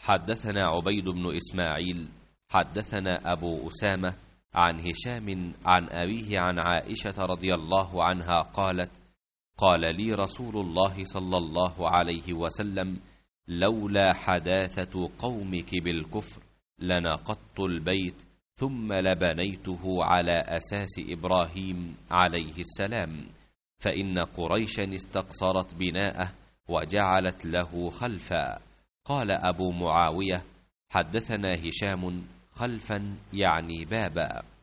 حدثنا عبيد بن إسماعيل حدثنا أبو أسامة عن هشام عن أبيه عن عائشة رضي الله عنها قالت: قال لي رسول الله صلى الله عليه وسلم: لولا حداثة قومك بالكفر لنقضت البيت ثم لبنيته على أساس إبراهيم عليه السلام، فإن قريشا استقصرت بناءه وجعلت له خلفا. قال أبو معاوية: حدثنا هشام خلفا يعني بابا.